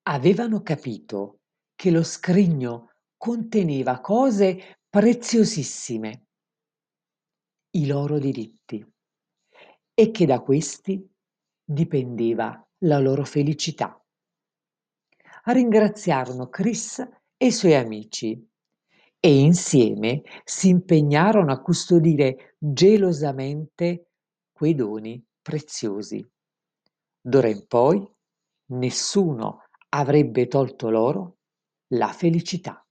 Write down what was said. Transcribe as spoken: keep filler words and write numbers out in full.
Avevano capito che lo scrigno conteneva cose preziosissime, i loro diritti, e che da questi dipendeva la loro felicità. Ringraziarono Chris e i suoi amici e insieme si impegnarono a custodire gelosamente quei doni preziosi. D'ora in poi nessuno avrebbe tolto loro la felicità.